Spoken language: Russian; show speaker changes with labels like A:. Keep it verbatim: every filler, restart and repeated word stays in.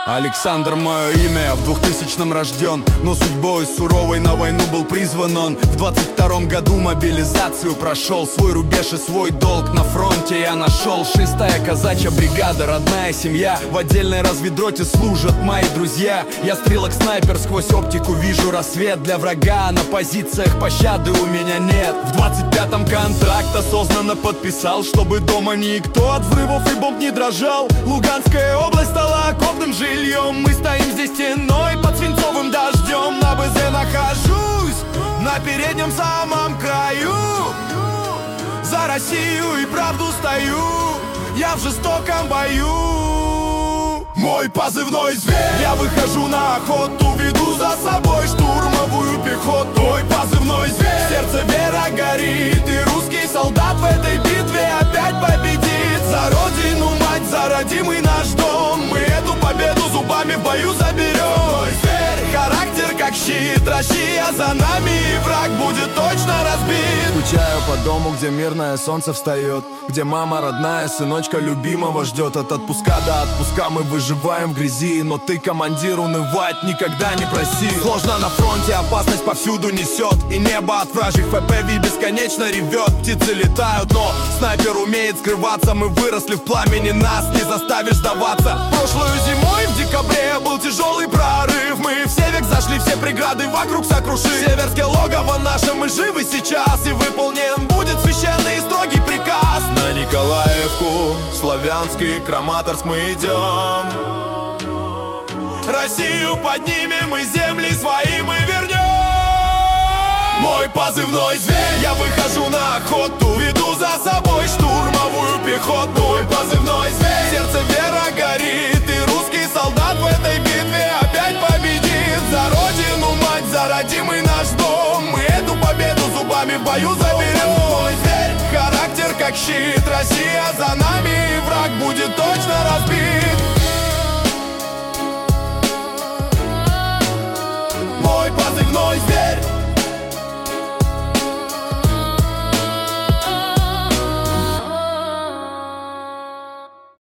A: Александр мое имя, в двухтысячном рожден, но судьбой суровой на войну был призван он. В двадцать втором году мобилизацию прошел, свой рубеж и свой долг на фронте я нашел. Шестая казачья бригада, родная семья, в отдельной разведроте служат мои друзья. Я стрелок-снайпер, сквозь оптику вижу рассвет. Для врага на позициях пощады у меня нет. В двадцать пятом контракт осознанно подписал, чтобы дома никто от взрывов и бомб не дрожал. Луганская область стала окопным жильем. Мы стоим здесь стеной под свинцовым дождем. На БЗ нахожусь, на переднем самом краю. За Россию и правду стою, я в жестоком бою. Мой позывной зверь, я выхожу на охоту, веду за собой штурмовую пехоту. Мой позывной зверь, в сердце вера горит, и русский солдат в этой битве опять победит. За родину, мать, за родимый наш дом, мы эту победу зубами в бою заберем. Мой зверь, характер как щит, Россия за нами, и враг будет точно разбит.
B: Скучаю по дому, где мирное солнце встает, где мама родная сыночка любимого ждет. От отпуска до отпуска мы выживаем в грязи, но ты, командир, унывать никогда не проси. Сложно на фронте, опасность повсюду несет, и небо от вражьих эф пэ вэ бесконечно ревет. Птицы летают, но снайпер умеет скрываться. Мы выросли в пламени, нас не заставишь сдаваться. Прошлую зимой в декабре был тяжелый прорыв. Мы в Севек зашли, все преграды вокруг сокрушили. Северское логово наше, мы живы сейчас, и выполнен будет священный и строгий приказ. На Николаевку, Славянский, Краматорск мы идем. Россию поднимем и земли свои мы вернем. Мой позывной зверь, я выхожу на охоту, веду за собой штурмовую пехоту. Мой позывной зверь, в сердце вера горит, и русский солдат в этой битве опять победит. За родину, мать, за родимый наш дом, мы эту победу зубами в бою заберем. Мой зверь, характер как щит, Россия за нами, и враг будет точно разбит.